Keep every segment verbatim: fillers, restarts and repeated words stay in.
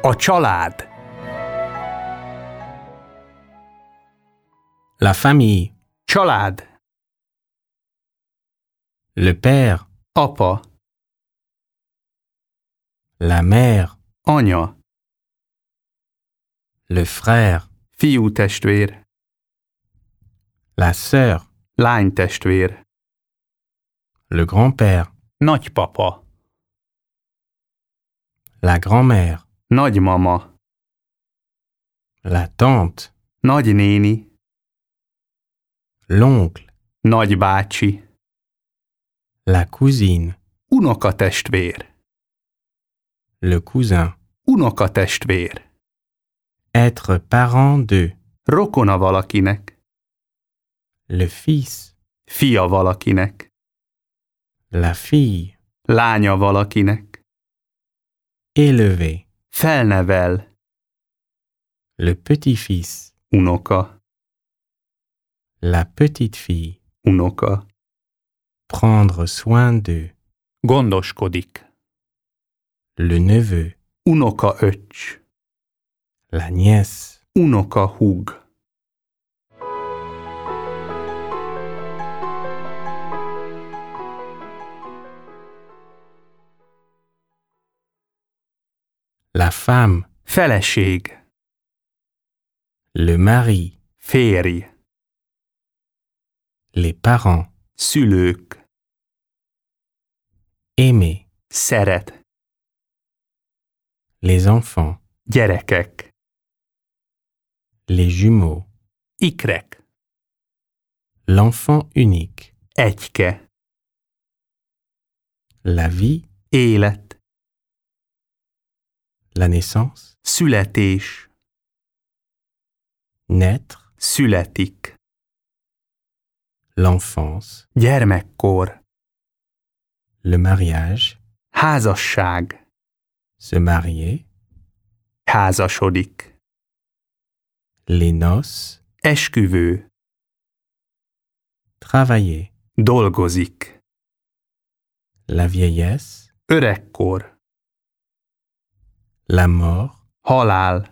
A család. La famille. Család. Le père. Apa. La mère. Anya. Le frère. Fiútestvér. La sœur. Lánytestvér. Le grand-père. Nagypapa. La grand-mère. Nagymama. La tante. Nagynéni. L'oncle. Nagybácsi. La cousine. Unokatestvér. Le cousin. Unokatestvér. Être parent de. Rokona valakinek. Le fils. Fia valakinek. La fille. Lánya valakinek. Élever. Felnevel. Le petit-fils. Unoka. La petite-fille. Unoka. Prendre soin de. Gondoskodik. Le neveu. Unokaöccs. La nièce. Unokahúg. La femme. Feleség. Le mari. Férj. Les parents. Szülők. Aimer. Szeret. Les enfants. Gyerekek. Les jumeaux. Ikrek. L'enfant unique. Egyke. La vie. Élet. La naissance. Születés. Naître. Születik. L'enfance. Gyermekkor. Le mariage. Házasság. Se marier. Házasodik. Les noces. Esküvő. Travailler. Dolgozik. La vieillesse. Öregkor. La mort. Halál.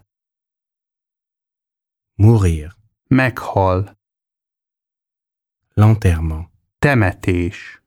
Mourir. Meghal. L'enterrement. Temetés.